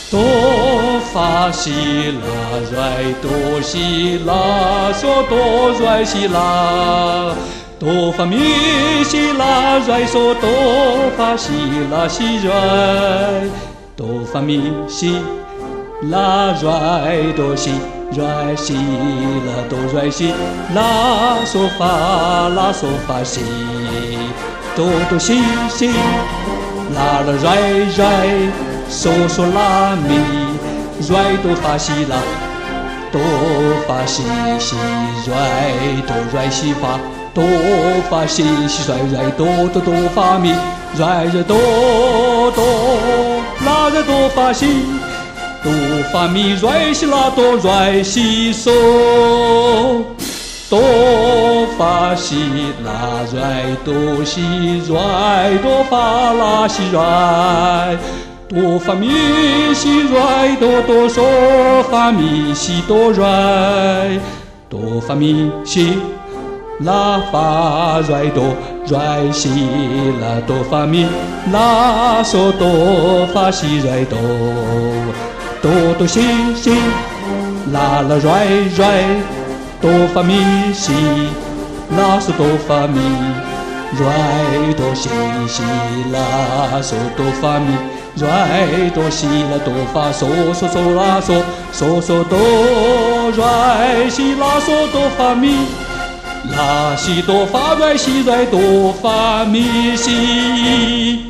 哆发西拉瑞哆西拉嗦哆瑞西拉，哆发咪西拉瑞嗦哆发西拉西瑞，哆发咪西拉瑞哆西瑞西拉哆瑞西拉嗦发西，哆哆西西拉拉瑞瑞。嗦嗦拉咪，瑞哆发西拉，哆发西西瑞哆瑞西发，哆发西西瑞瑞哆哆哆发咪，瑞瑞哆哆拉瑞哆发西，哆发咪瑞西拉哆瑞西嗦，哆发西拉瑞哆西瑞哆发拉西瑞。哆发咪西瑞哆哆嗦发咪西哆瑞，哆发咪西拉发瑞哆瑞西拉哆发咪拉嗦哆发西瑞哆，哆哆西西拉拉瑞瑞，哆发咪西拉嗦哆发咪瑞哆西西拉嗦哆发咪。瑞哆西拉哆发嗦嗦嗦拉嗦嗦嗦哆瑞西拉嗦哆发咪拉西哆发瑞西瑞哆发咪西。